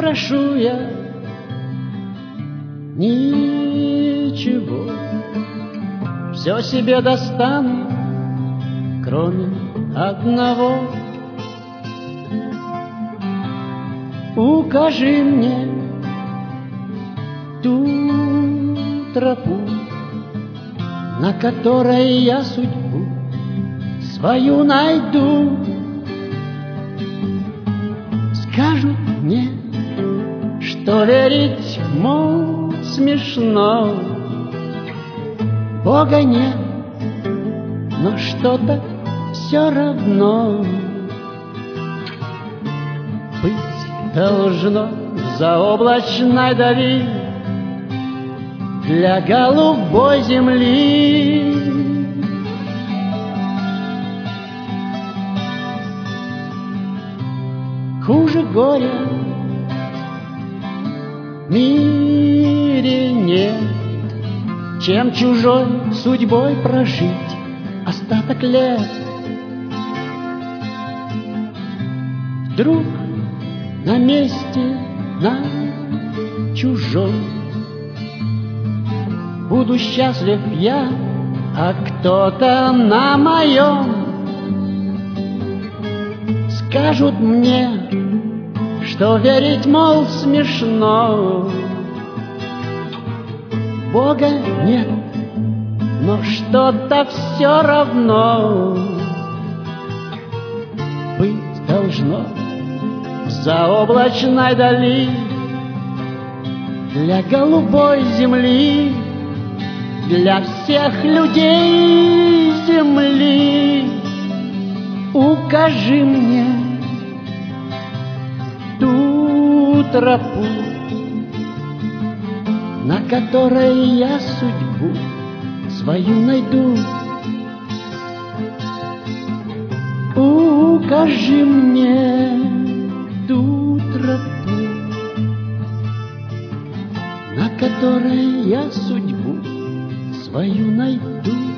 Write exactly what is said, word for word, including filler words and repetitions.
прошу я ничего, все себе достану, кроме одного. Укажи мне ту тропу, на которой я судьбу свою найду. Скажут мне, что верить, мол, смешно, Бога нет, но что-то все равно. Быть должно в заоблачной дали для голубой земли. Хуже горя в мире нет, чем чужой судьбой прожить остаток лет. Вдруг на месте, на чужом буду счастлив я, а кто-то на моем. Скажут мне, что верить, мол, смешно, Бога нет, но что-то все равно. Быть должно в заоблачной дали для голубой земли, для всех людей земли. Укажи мне ту тропу, на которой я судьбу свою найду. Укажи мне ту тропу, на которой я судьбу свою найду.